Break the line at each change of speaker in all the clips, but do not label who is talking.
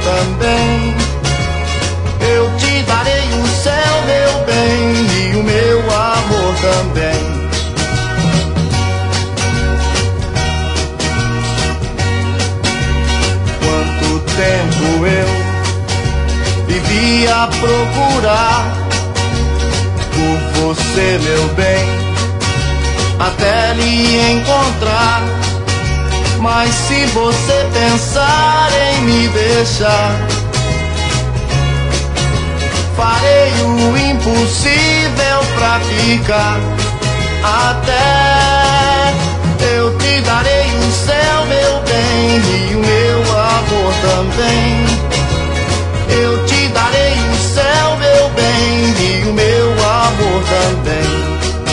também. Eu te darei o céu, meu bem, e o meu amor também. Quanto tempo eu vivi a procurar por você, meu bem, até lhe encontrar. Mas se você pensar em me deixar, farei o impossível pra ficar. Até eu te darei o céu, meu bem, e o meu amor também. Eu te darei o céu, meu bem, e o meu amor também.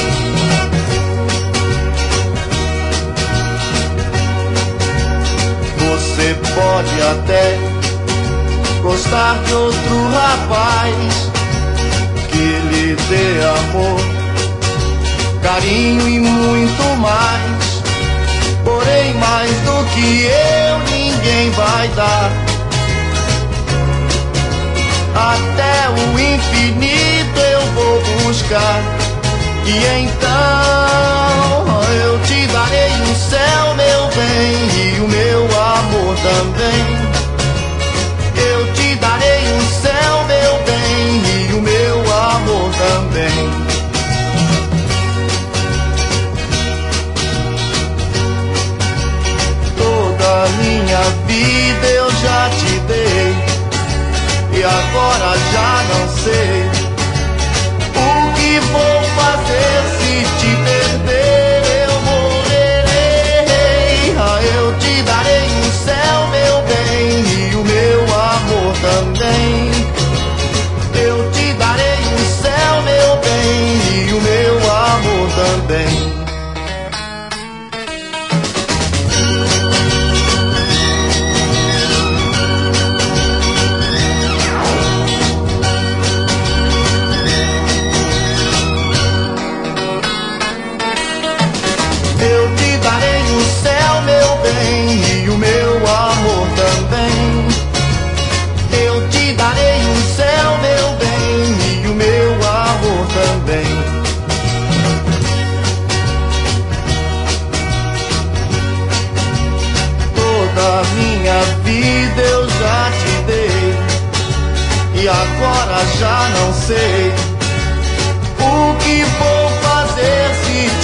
Você pode até gostar de outro rapaz que lhe dê amor, carinho e muito mais. Porém, mais do que eu, ninguém vai dar. Até o infinito eu vou buscar. E então eu te darei o céu, meu bem, e o meu amor também. Eu te darei o céu, meu bem, e o meu amor também. Toda a minha vida eu já te dei, e agora já não sei o que vou fazer. Se te perder eu morrerei. Eu te darei o céu, meu bem, e o meu amor também. Eu te darei o céu, meu bem, e o meu amor também. E o meu amor também. Eu te darei o céu, meu bem, e o meu amor também. Toda a minha vida eu já te dei, e agora já não sei o que vou fazer. Se